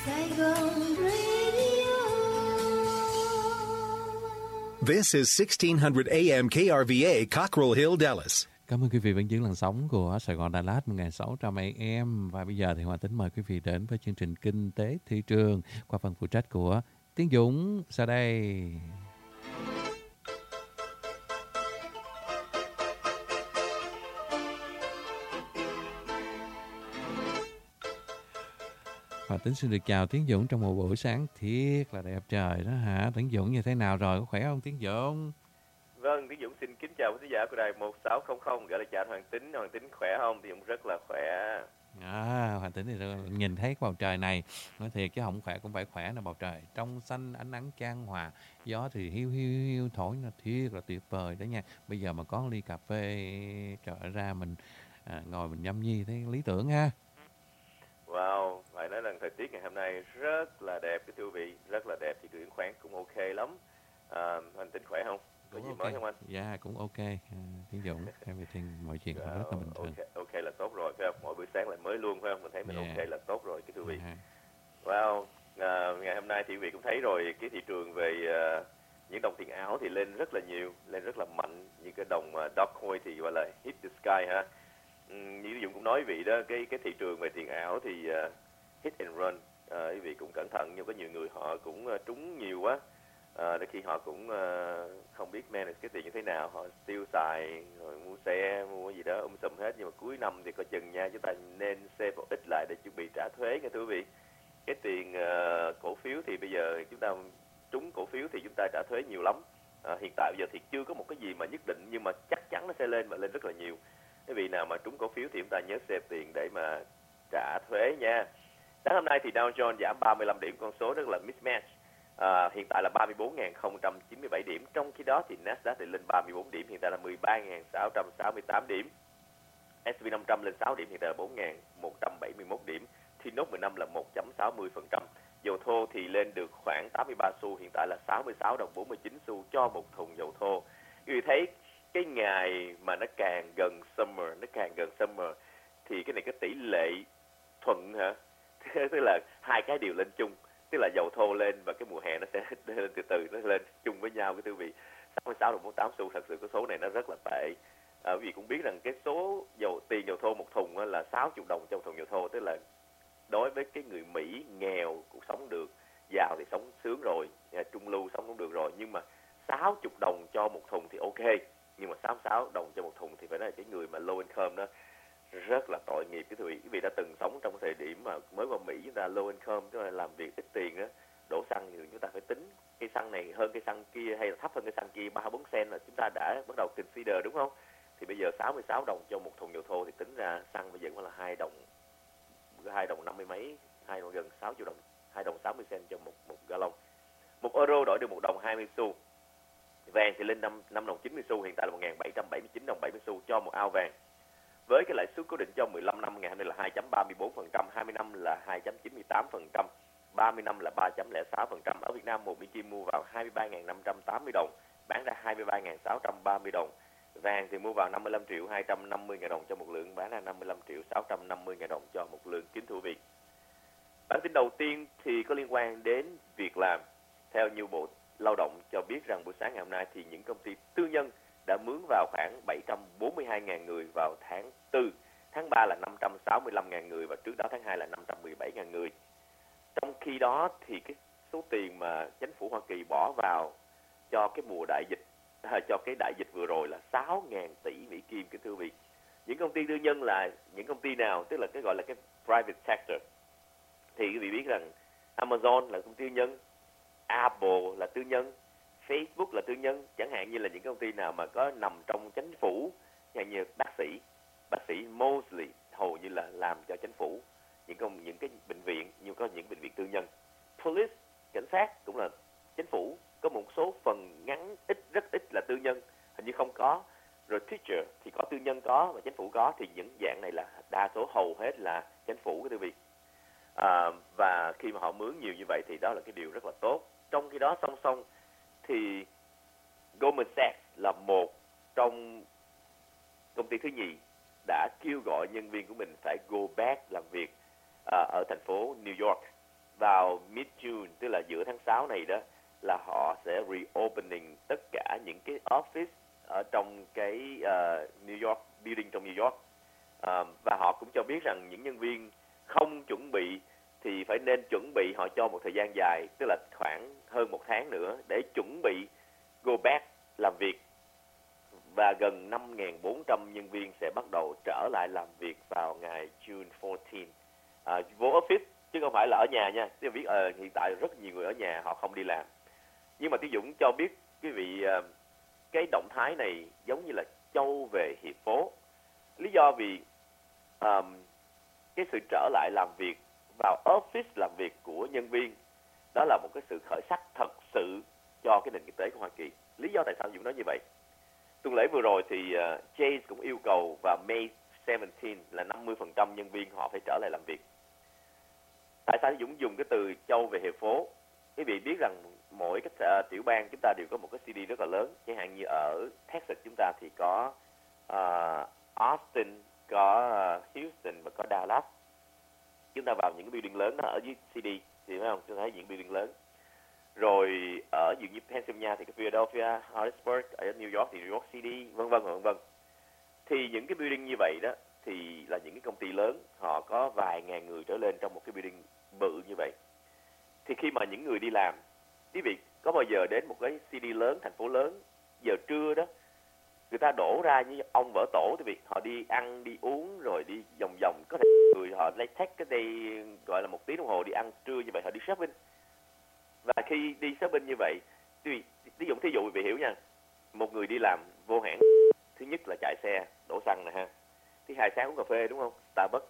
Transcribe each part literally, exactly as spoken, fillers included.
Saigon Radio. This is sixteen hundred A M K R V A, Cockrell Hill, Dallas. Cảm ơn quý vị vẫn giữ làn sóng của Sài Gòn Đà Lạt một nghìn sáu trăm A M. Và bây giờ thì Hoàng Tính mời quý vị đến với chương trình Kinh tế Thị trường qua phần phụ trách của Tiến Dũng sau đây. Hoàng Tính xin được chào Tiến Dũng trong một buổi sáng thiệt là đẹp trời đó hả? Tiến Dũng như thế nào rồi? Có khỏe không Tiến Dũng? Vâng, Tiến Dũng xin kính chào quý khán giả của đài một sáu không không, gọi là chào Hoàng Tính. Hoàng Tính khỏe không? Tiến Dũng rất là khỏe. À, Hoàng Tính thì nhìn thấy cái bầu trời này, nói thiệt chứ không khỏe cũng phải khỏe nè, bầu trời trong xanh, ánh nắng chan hòa, gió thì hiu hiu hiu thổi nó thiệt là tuyệt vời đó nha. Bây giờ mà có ly cà phê trở ra mình à, ngồi mình nhâm nhi thấy lý tưởng ha. Wow, phải nói rằng thời tiết ngày hôm nay rất là đẹp cái thưa quý vị, rất là đẹp, thì Nguyễn khoáng cũng ok lắm. À, Hoàng Tính khỏe không? Có gì okay. mới không anh? Dạ yeah, cũng ok. À, Tiến Dũng, everything mọi chuyện cũng rất là bình thường. Okay, ok là tốt rồi phải không? Mỗi buổi sáng lại mới luôn phải không? Mình thấy mình yeah. ok là tốt rồi cái thưa quý vị. Yeah. Wow, à, ngày hôm nay thì quý vị cũng thấy rồi, cái thị trường về uh, những đồng tiền ảo thì lên rất là nhiều, lên rất là mạnh. Như cái đồng uh, Dogecoin thì gọi là hit the sky ha. Um, như Dũng cũng nói quý vị đó, cái cái thị trường về tiền ảo thì uh, hit and run. Uh, quý vị cũng cẩn thận, nhưng có nhiều người họ cũng uh, trúng nhiều quá. À, đôi khi họ cũng uh, không biết manage cái tiền như thế nào, họ tiêu xài rồi mua xe mua gì đó um sùm hết, nhưng mà cuối năm thì coi chừng nha, chúng ta nên save một ít lại để chuẩn bị trả thuế nha thưa quý vị. Cái tiền uh, cổ phiếu thì bây giờ chúng ta trúng cổ phiếu thì chúng ta trả thuế nhiều lắm. À, hiện tại bây giờ thì chưa có một cái gì mà nhất định, nhưng mà chắc chắn nó sẽ lên và lên rất là nhiều. Cái vị nào mà trúng cổ phiếu thì chúng ta nhớ save tiền để mà trả thuế nha. Sáng hôm nay thì Dow Jones giảm ba mươi lăm điểm, con số rất là mismatch. À, hiện tại là ba mươi bốn nghìn không trăm chín mươi bảy điểm, trong khi đó thì Nasdaq thì lên ba mươi bốn điểm, hiện tại là mười ba nghìn sáu trăm sáu mươi tám điểm. ét and pê năm trăm lên sáu điểm, hiện tại là bốn nghìn một trăm bảy mươi mốt điểm. Thì nốt mười lăm là một phẩy sáu mươi phần trăm. Dầu thô thì lên được khoảng tám mươi ba xu, hiện tại là sáu mươi sáu đồng bốn mươi chín xu cho một thùng dầu thô. Quý vị thấy cái ngày mà nó càng gần summer, nó càng gần summer thì cái này cái tỷ lệ thuận hả? Tức là hai cái đều lên chung. Tức là dầu thô lên và cái mùa hè nó sẽ lên từ từ, nó lên chung với nhau cái quý vị. sáu mươi sáu đồng bốn mươi tám xu, thật sự cái số này nó rất là tệ. À, quý vị cũng biết rằng cái số dầu tiền dầu thô một thùng là sáu mươi đồng trong thùng dầu thô, tức là đối với cái người Mỹ nghèo cũng sống được, giàu thì sống sướng rồi, trung lưu sống cũng được rồi, nhưng mà sáu mươi đồng cho một thùng thì ok, nhưng mà sáu mươi sáu đồng cho một thùng thì phải nói là cái người mà low income đó rất là tội nghiệp cái quý vị đã từng sống trong thời điểm mà mới vào Mỹ, chúng ta low income, chúng ta làm việc ít tiền đó, đổ xăng thì chúng ta phải tính cây xăng này hơn cây xăng kia hay là thấp hơn cây xăng kia ba bốn sen là chúng ta đã bắt đầu consider đúng không? Thì bây giờ sáu mươi sáu đồng cho một thùng dầu thô thì tính ra xăng bây giờ vẫn là hai đồng, hai đồng năm mươi mấy, hai đồng gần sáu triệu đồng, hai đồng sáu mươi sen cho một một gallon. Một euro đổi được một đồng hai mươi xu. Vàng thì lên năm năm đồng chín mươi xu, hiện tại là một nghìn bảy trăm bảy mươi chín đồng bảy mươi xu cho một ao vàng. Với cái lãi suất cố định cho mười lăm năm ngày hôm nay là hai phẩy ba mươi bốn phần trăm, hai mươi năm là hai phẩy chín mươi tám phần trăm, ba mươi năm là ba phẩy không sáu phần trăm. Ở Việt Nam một Bitcoin mua vào hai mươi ba nghìn năm trăm tám mươi đồng, bán ra hai mươi ba nghìn sáu trăm ba mươi đồng. Vàng thì mua vào năm mươi lăm triệu hai trăm năm mươi nghìn đồng cho một lượng, bán ra năm mươi lăm triệu sáu trăm năm mươi nghìn đồng cho một lượng. Kính thưa quý vị, bản tin đầu tiên thì có liên quan đến việc làm. Theo như Bộ Lao động cho biết rằng buổi sáng ngày hôm nay thì những công ty tư nhân đã mướn vào khoảng bảy trăm bốn mươi hai nghìn người vào tháng tư, tháng ba là năm trăm sáu mươi lăm nghìn người và trước đó tháng hai là năm trăm mười bảy nghìn người. Trong khi đó thì cái số tiền mà chính phủ Hoa Kỳ bỏ vào cho cái mùa đại dịch, cho cái đại dịch vừa rồi là sáu nghìn tỷ Mỹ Kim. Kính thưa quý vị, những công ty tư nhân là những công ty nào? Tức là cái gọi là cái private sector. Thì quý vị biết rằng Amazon là công ty tư nhân, Apple là tư nhân, Facebook là tư nhân, chẳng hạn như là những công ty nào mà có nằm trong chính phủ, như, như bác sĩ, bác sĩ mostly hầu như là làm cho chính phủ. Những công những cái bệnh viện, như có những bệnh viện tư nhân. Police, cảnh sát cũng là chính phủ, có một số phần ngắn ít rất ít là tư nhân, hình như không có. Rồi teacher thì có tư nhân có và chính phủ có, thì những dạng này là đa số hầu hết là chính phủ cái tư vị. À, và khi mà họ mướn nhiều như vậy thì đó là cái điều rất là tốt. Trong khi đó song song thì Goldman Sachs là một trong công ty thứ nhì đã kêu gọi nhân viên của mình phải go back làm việc uh, ở thành phố New York. vào mid-June, tức là giữa tháng sáu này đó, là họ sẽ reopening tất cả những cái office ở trong cái uh, New York, building trong New York. Uh, và họ cũng cho biết rằng những nhân viên không chuẩn bị thì phải nên chuẩn bị, họ cho một thời gian dài, tức là khoảng hơn một tháng nữa để chuẩn bị go back làm việc. Và gần năm nghìn bốn trăm nhân viên sẽ bắt đầu trở lại làm việc vào ngày June fourteenth. À, vô office chứ không phải là ở nhà nha. Tức là biết uh, hiện tại rất nhiều người ở nhà họ không đi làm. Nhưng mà Tiến Dũng cho biết quý vị uh, cái động thái này giống như là châu về hiệp phố. Lý do vì um, cái sự trở lại làm việc vào office làm việc của nhân viên đó là một cái sự khởi sắc thật sự cho cái nền kinh tế của Hoa Kỳ. Lý do tại sao Dũng nói như vậy? Tuần lễ vừa rồi thì uh, Chase cũng yêu cầu vào May seventeenth là năm mươi phần trăm nhân viên họ phải trở lại làm việc. Tại sao Dũng dùng cái từ châu về hiệp phố? Quý vị biết rằng mỗi cái uh, tiểu bang chúng ta đều có một cái city rất là lớn. Chẳng hạn như ở Texas chúng ta thì có uh, Austin, có uh, Houston và có Dallas. Chúng ta vào những cái building lớn đó ở dưới city thì phải không? Chúng ta thấy những building lớn. Rồi ở dường như Pennsylvania thì cái Philadelphia, Harrisburg, ở New York thì New York City, vân vân vân vân. Thì những cái building như vậy đó thì là những cái công ty lớn, họ có vài ngàn người trở lên trong một cái building bự như vậy. Thì khi mà những người đi làm, quý vị có bao giờ đến một cái city lớn, thành phố lớn, giờ trưa đó, người ta đổ ra như ông vỡ tổ, quý vị, họ đi ăn, đi uống, rồi đi vòng vòng, có thể người họ lấy take cái đây gọi là một tiếng đồng hồ đi ăn trưa như vậy, họ đi shopping. Và khi đi shopping như vậy, ví dụ thí dụ quý vị hiểu nha, một người đi làm vô hãng, thứ nhất là chạy xe, đổ xăng nè ha, thứ hai sáng uống cà phê đúng không, Starbucks,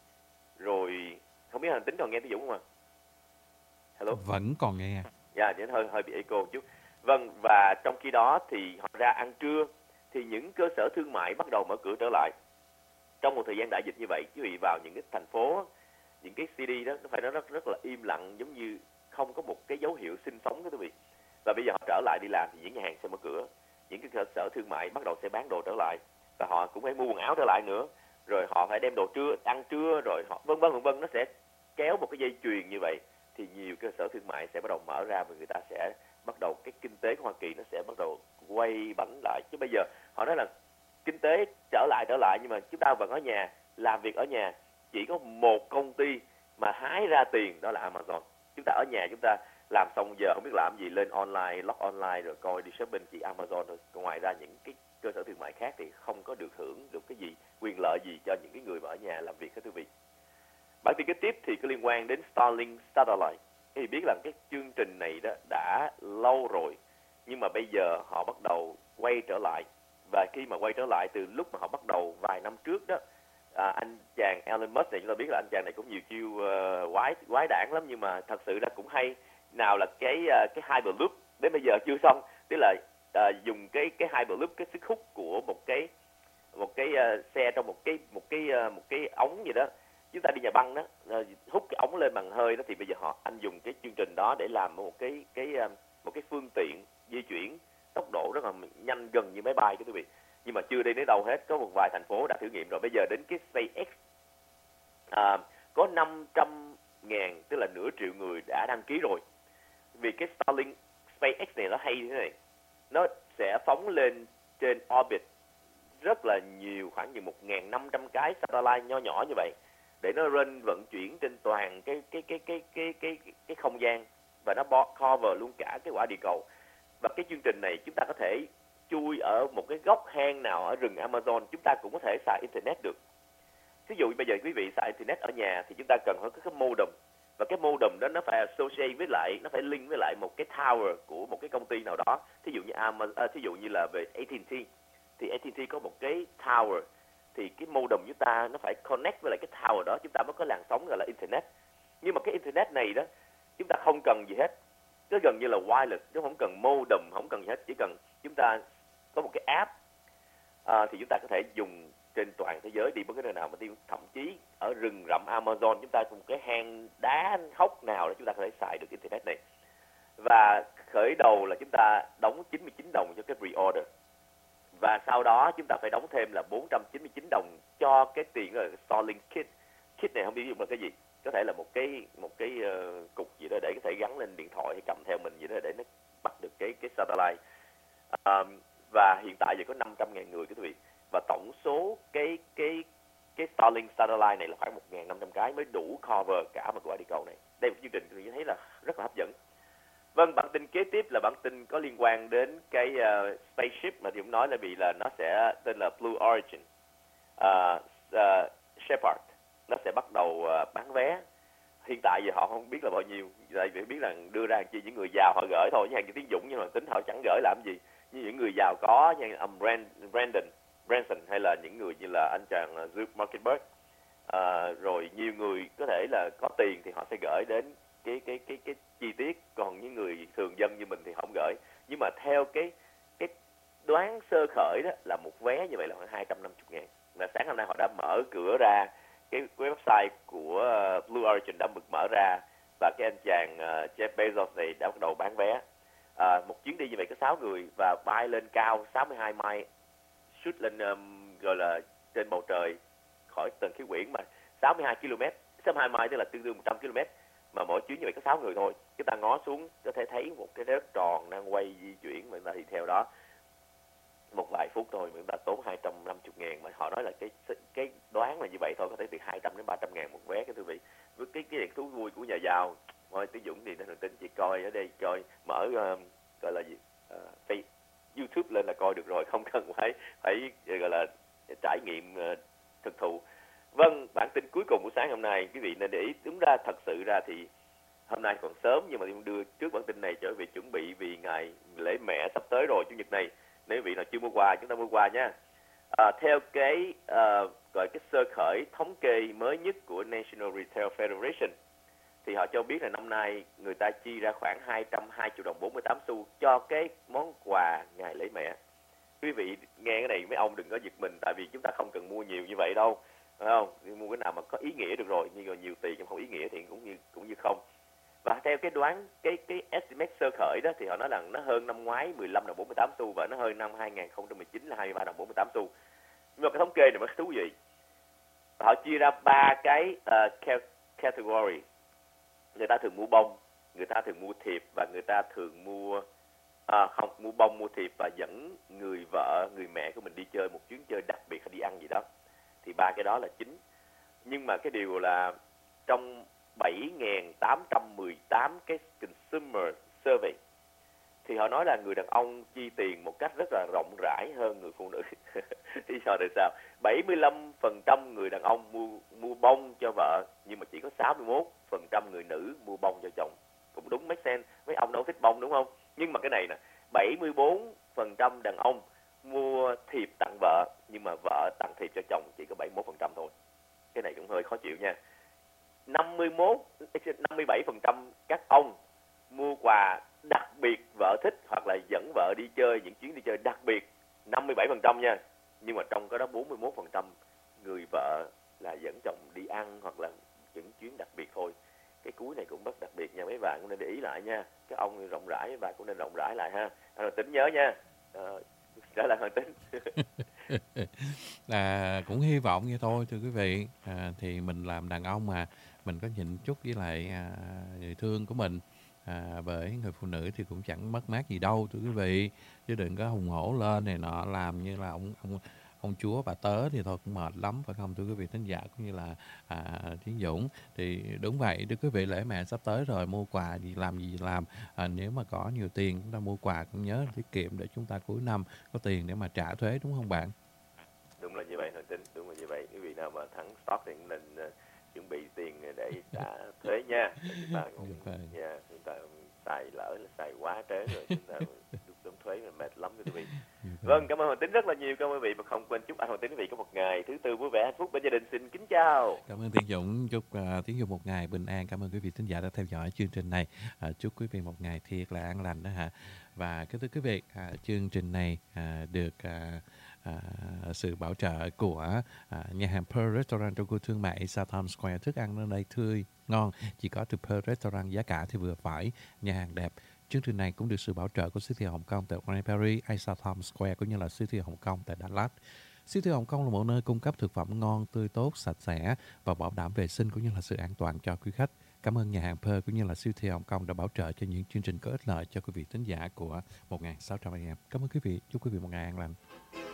rồi không biết hành tính còn nghe Tiến Dũng không ạ? Hello. Vẫn còn nghe. Dạ, yeah, hơi hơi bị echo một chút. Vâng, và trong khi đó thì họ ra ăn trưa, thì những cơ sở thương mại bắt đầu mở cửa trở lại. Trong một thời gian đại dịch như vậy, quý vị vào những cái thành phố, những cái city đó, nó phải nói rất rất là im lặng, giống như không có một cái dấu hiệu sinh sống đó quý vị. Và bây giờ họ trở lại đi làm thì những nhà hàng sẽ mở cửa, những cái cơ sở thương mại bắt đầu sẽ bán đồ trở lại, và họ cũng phải mua quần áo trở lại nữa, rồi họ phải đem đồ trưa, ăn trưa, rồi họ vân vân vân vân, nó sẽ kéo một cái dây chuyền như vậy, thì nhiều cơ sở thương mại sẽ bắt đầu mở ra và người ta sẽ bắt đầu, cái kinh tế của Hoa Kỳ nó sẽ bắt đầu quay bánh lại. Chứ bây giờ họ nói là kinh tế trở lại trở lại nhưng mà chúng ta vẫn ở nhà, làm việc ở nhà, chỉ có một công ty mà hái ra tiền, đó là Amazon. Chúng ta ở nhà, chúng ta làm xong giờ không biết làm gì, lên online, log online rồi coi đi shopping, chỉ Amazon thôi. Còn ngoài ra những cái cơ sở thương mại khác thì không có được hưởng được cái gì, quyền lợi gì cho những cái người mà ở nhà làm việc hết quý vị. Bản tin kế tiếp thì có liên quan đến Starlink Satellite. Thì biết là cái chương trình này đó đã lâu rồi, nhưng mà bây giờ họ bắt đầu quay trở lại. Và khi mà quay trở lại từ lúc mà họ bắt đầu vài năm trước đó, à, anh chàng Elon Musk này, chúng ta biết là anh chàng này cũng nhiều chiêu uh, quái quái đản lắm, nhưng mà thật sự là cũng hay. Nào là cái uh, cái Hyperloop đến bây giờ chưa xong, tức là uh, dùng cái cái Hyperloop, cái sức hút của một cái một cái uh, xe trong một cái một cái uh, một cái ống gì đó. Chúng ta đi nhà băng đó, uh, hút cái ống lên bằng hơi đó, thì bây giờ họ anh dùng cái chương trình đó để làm một cái cái uh, một cái phương tiện di chuyển tốc độ rất là nhanh, gần như máy bay, quý vị. Nhưng mà chưa đi đến đâu hết, có một vài thành phố đã thử nghiệm rồi. Bây giờ đến cái SpaceX, à, có năm trăm ngàn, tức là nửa triệu người đã đăng ký rồi. Vì cái Starlink SpaceX này nó hay như thế này, nó sẽ phóng lên trên orbit rất là nhiều, khoảng như một nghìn năm trăm cái satellite nho nhỏ như vậy, để nó run vận chuyển trên toàn cái cái cái cái cái cái cái, cái không gian, và nó cover luôn cả cái quả địa cầu. Và cái chương trình này chúng ta có thể chui ở một cái góc hang nào ở rừng Amazon, chúng ta cũng có thể xài internet được. Ví dụ bây giờ quý vị xài internet ở nhà thì chúng ta cần có cái modem, và cái modem đó nó phải associate với lại, nó phải link với lại một cái tower của một cái công ty nào đó. Thí dụ như Amazon, à, thí dụ như là về a tê and tê, thì a tê and tê có một cái tower, thì cái modem chúng ta nó phải connect với lại cái tower đó, chúng ta mới có làn sóng gọi là internet. Nhưng mà cái internet này đó chúng ta không cần gì hết, nó gần như là wireless, chứ không cần modem, không cần gì hết, chỉ cần chúng ta có một cái app, à, thì chúng ta có thể dùng trên toàn thế giới, đi bất cứ nơi nào mà đi, thậm chí ở rừng rậm Amazon chúng ta có một cái hang đá hốc nào để chúng ta có thể xài được internet này. Và khởi đầu là chúng ta đóng chín mươi chín đồng cho cái pre-order, và sau đó chúng ta phải đóng thêm là bốn trăm chín mươi chín đồng cho cái tiền là Starlink Kit. Kit này không biết dùng là cái gì, có thể là một cái một cái uh, cục hay cầm theo mình vậy đó để nó bắt được cái cái satellite. À, và hiện tại giờ có năm trăm ngàn người quý vị, và tổng số cái cái cái Starlink satellite này là khoảng một nghìn năm trăm cái mới đủ cover cả một quả địa cầu này. Đây là một chương trình tôi thấy là rất là hấp dẫn. Vâng, bản tin kế tiếp là bản tin có liên quan đến cái uh, spaceship mà thì cũng nói là vì là nó sẽ tên là Blue Origin, uh, uh, Shepard, nó sẽ bắt đầu uh, bán vé. Hiện tại giờ họ không biết là bao nhiêu, tại vì biết là đưa ra chỉ những người giàu họ gửi thôi, như hàng Tiến Dũng nhưng mà tính họ chẳng gửi làm gì. Như những người giàu có như ông Brandon Branson hay là những người như là anh chàng Zuck Markenberg, uh, rồi nhiều người có thể là có tiền thì họ sẽ gửi đến cái cái cái cái chi tiết, còn những người thường dân như mình thì không gửi. Nhưng mà theo cái cái đoán sơ khởi đó là một vé như vậy là khoảng hai trăm năm mươi ngàn. Và sáng hôm nay họ đã mở cửa ra, cái website của Blue Origin đã được mở ra, và cái anh chàng Jeff Bezos này đã bắt đầu bán vé. À, một chuyến đi như vậy có sáu người và bay lên cao sáu mươi hai mile, shoot lên um, gọi là trên bầu trời khỏi tầng khí quyển mà sáu mươi hai ki lô mét, sáu mươi hai mile tức là tương đương một trăm ki lô mét, mà mỗi chuyến như vậy có sáu người thôi. Chúng ta ngó xuống có thể thấy một cái đất tròn đang quay di chuyển, mà chúng ta thì theo đó một vài phút thôi mà chúng ta tốn hai trăm năm mươi ngàn, mà họ nói là cái cái đoán là như vậy thôi, có thể từ hai trăm đến ba trăm ngàn một vé cái thưa vị. Với cái cái thú vui của nhà giàu thôi, Tiến Dũng thì nên tính chỉ coi ở đây, coi mở uh, gọi là gì uh, Facebook, YouTube lên là coi được rồi, không cần phải phải gọi là trải nghiệm uh, thực thụ. Vâng, bản tin cuối cùng của sáng hôm nay quý vị nên để ý. Đúng ra thật sự ra thì hôm nay còn sớm, nhưng mà tôi đưa trước bản tin này cho quý vị chuẩn bị vì ngày lễ mẹ sắp tới rồi, chủ nhật này. Nếu quý vị nào chưa mua quà, chúng ta mua quà nha. À, theo cái uh, gọi cái sơ khởi thống kê mới nhất của National Retail Federation thì họ cho biết là năm nay người ta chi ra khoảng hai trăm hai mươi đồng bốn mươi tám xu cho cái món quà ngày lễ mẹ. Quý vị nghe cái này mấy ông đừng có giật mình, tại vì chúng ta không cần mua nhiều như vậy đâu, phải không? Mua cái nào mà có ý nghĩa được rồi, nhưng mà nhiều tiền nhưng không ý nghĩa thì cũng như cũng như không. Và theo cái đoán cái cái estimate sơ khởi đó thì họ nói là nó hơn năm ngoái mười lăm đồng bốn mươi tám xu và nó hơn năm hai không một chín là hai mươi ba đồng bốn mươi tám xu. Nhưng mà cái thống kê này mới thú vị. Họ chia ra ba cái uh, category. Người ta thường mua bông, người ta thường mua thiệp và người ta thường mua à, không mua bông mua thiệp và dẫn người vợ người mẹ của mình đi chơi một chuyến chơi đặc biệt hay đi ăn gì đó. Thì ba cái đó là chính. Nhưng mà cái điều là trong bảy nghìn tám trăm mười tám cái consumer survey thì họ nói là người đàn ông chi tiền một cách rất là rộng rãi hơn người phụ nữ. Lý do tại sao? bảy mươi lăm phần trăm người đàn ông mua mua bông cho vợ, nhưng mà chỉ có sáu mươi mốt phần trăm người nữ mua bông cho chồng. Cũng đúng, make sense. Mấy ông đâu thích bông đúng không? Nhưng mà cái này nè, bảy mươi bốn phần trăm đàn ông mua thiệp tặng vợ, nhưng mà vợ tặng thiệp cho chồng chỉ có bảy mươi mốt phần trăm thôi. Cái này cũng hơi khó chịu nha. năm mươi mốt, năm mươi bảy phần trăm các ông mua quà đặc biệt vợ thích hoặc là dẫn vợ đi chơi những chuyến đi chơi đặc biệt, năm mươi bảy phần trăm nha. Nhưng mà trong cái đó bốn mươi mốt phần trăm người vợ là dẫn chồng đi ăn hoặc là những chuyến đặc biệt thôi. Cái cuối này cũng rất đặc biệt nha, mấy bạn cũng nên để ý lại nha. Cái ông rộng rãi, mấy bạn cũng nên rộng rãi lại ha. Anh Tính nhớ nha. À, đó là Hoàng Tính. Là cũng hy vọng vậy thôi thưa quý vị. À, thì mình làm đàn ông mà mình có nhịn chút với lại à, người thương của mình. À, bởi người phụ nữ thì cũng chẳng mất mát gì đâu thưa quý vị, chứ đừng có hùng hổ lên này nọ làm như là ông ông ông chúa bà tớ thì thôi cũng mệt lắm, phải không thưa quý vị thính giả cũng như là à, Tiến Dũng. Thì đúng vậy thưa quý vị, lễ mẹ sắp tới rồi, mua quà gì làm gì làm. À, nếu mà có nhiều tiền chúng ta mua quà cũng nhớ tiết kiệm để chúng ta cuối năm có tiền để mà trả thuế, đúng không bạn? Đúng là như vậy Hoàng Tính, đúng là như vậy. Quý vị nào mà thắng stock thì nên uh, chuẩn bị tiền để trả thuế nha. Chúng ta cũng, yeah, chúng ta xài lỡ là xài quá trớn rồi chúng ta đóng thuế là mệt lắm quý vị. Vâng, cảm ơn Hoàng Tính rất là nhiều, cảm ơn quý vị, và không quên chúc anh Hoàng Tính quý vị có một ngày thứ tư vui vẻ hạnh phúc bên gia đình. Xin kính chào. Cảm ơn Tiến Dũng, chúc uh, Tiến Dũng một ngày bình an. Cảm ơn quý vị thính giả đã theo dõi chương trình này. Uh, chúc quý vị một ngày thiệt là an lành đó hả. Và kính thưa quý vị, uh, chương trình này uh, được uh, À, sự bảo trợ của à, nhà hàng Pearl Restaurant trong khu thương mại South Times Square. Thức ăn nơi đây tươi ngon, chỉ có từ Pearl Restaurant, giá cả thì vừa phải, nhà hàng đẹp. Chương trình này cũng được sự bảo trợ của siêu thị Hồng Kông tại Grand Paris, South Times Square cũng như là siêu thị Hồng Kông tại Đà Lạt. Siêu thị Hồng Kông là một nơi cung cấp thực phẩm ngon, tươi tốt, sạch sẽ và bảo đảm vệ sinh cũng như là sự an toàn cho quý khách. Cảm ơn nhà hàng Pearl cũng như là siêu thị Hồng Kông đã bảo trợ cho những chương trình có ích lợi cho quý vị thính giả của một nghìn sáu trăm a em. Cảm ơn quý vị. Chúc quý vị một ngày an lành.